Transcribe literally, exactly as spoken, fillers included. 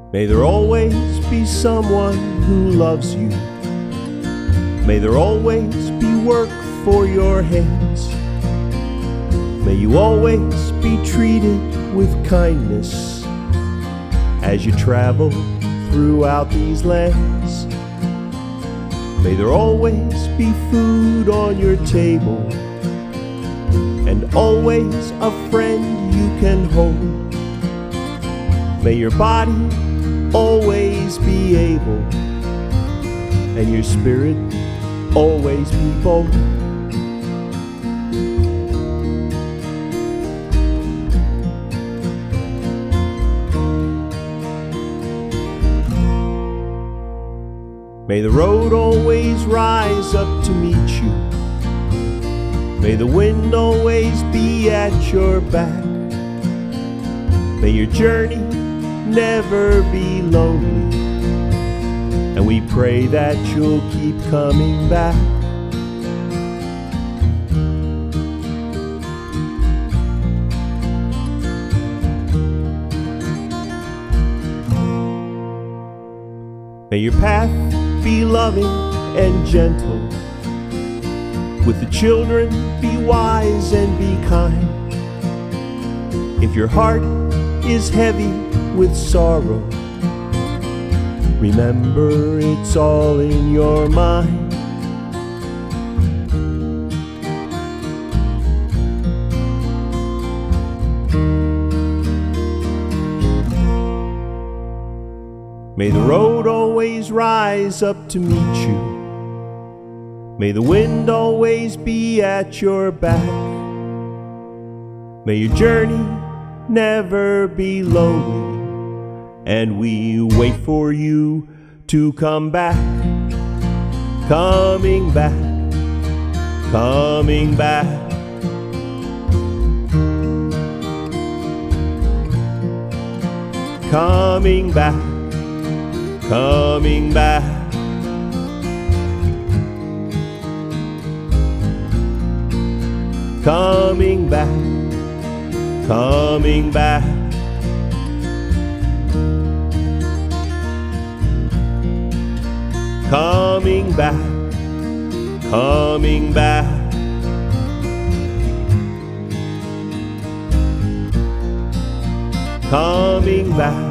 May there always be someone who loves you. May there always be work for your hands. May you always be treated with kindness as you travel throughout these lands. May there always be food on your table and always a friend you can hold. May your body always be able and your spirit always be bold. May the road always rise up to meet you. May the wind always be at your back. May your journey never be lonely, and we pray that you'll keep coming back. May your path be loving and gentle. With the children, be wise and be kind. If your heart is heavy with sorrow, remember it's all in your mind. May the road always rise up to meet you. May the wind always be at your back. May your journey never be lonely, and we wait for you to come back. Coming back, coming back. Coming back, coming back. Coming back, coming back. Coming back, coming back. Coming back,